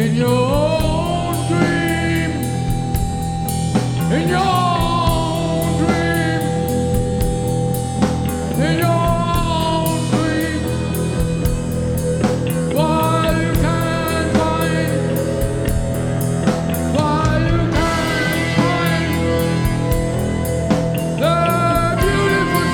in your own dream, in your own dream, in your own dream. While you can't find, while you can't find the beautiful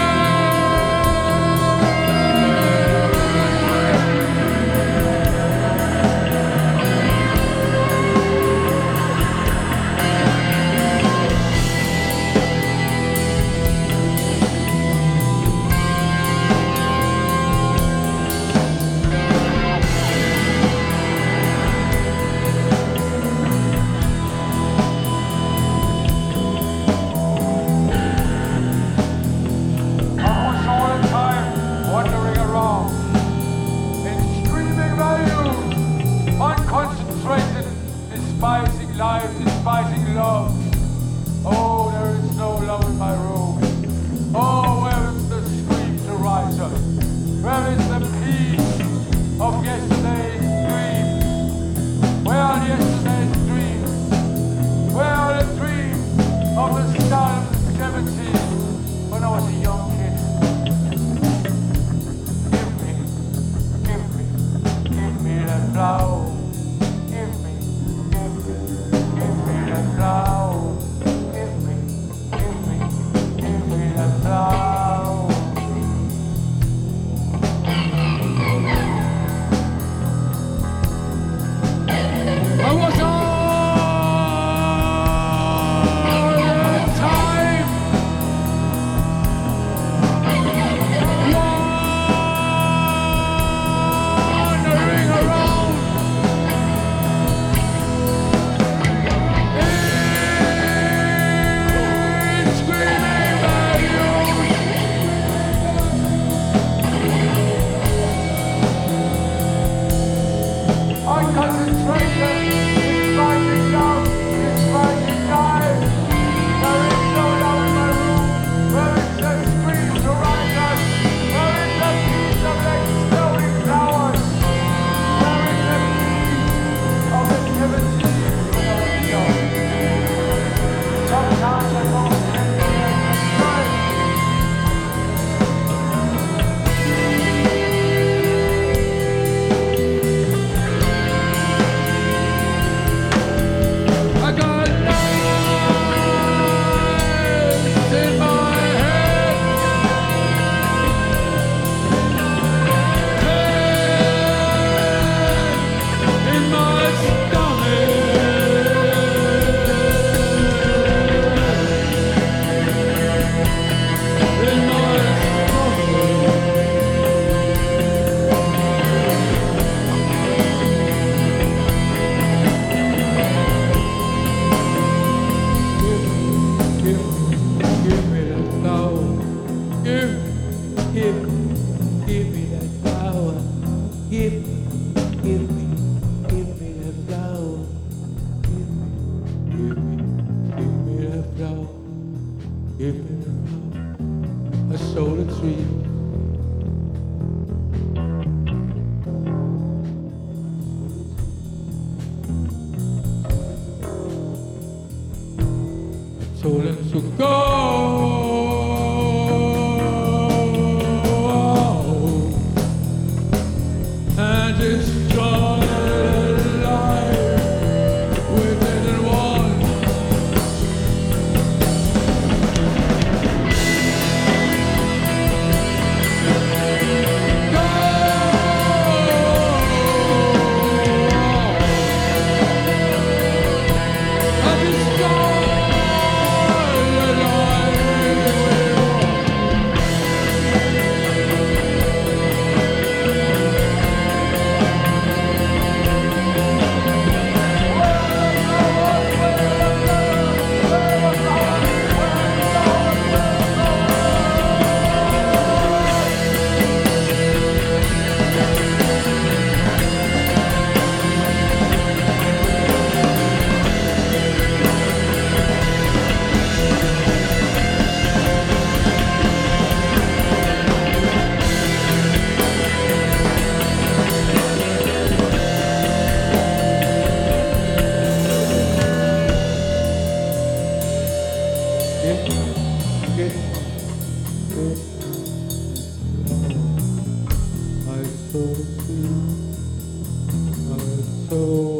concentrated, despising life, despising love. Oh, there is no love in my room. Oh, where is the scream to rise up? Where is the peace of yesterday's dream? Where are yesterday's dreams? Where are the dreams of the start of the 70s when I was a young kid? Give me that flower. A solar tree. I told him to go. And destroy the life within one. Okay. My soul is free. My soul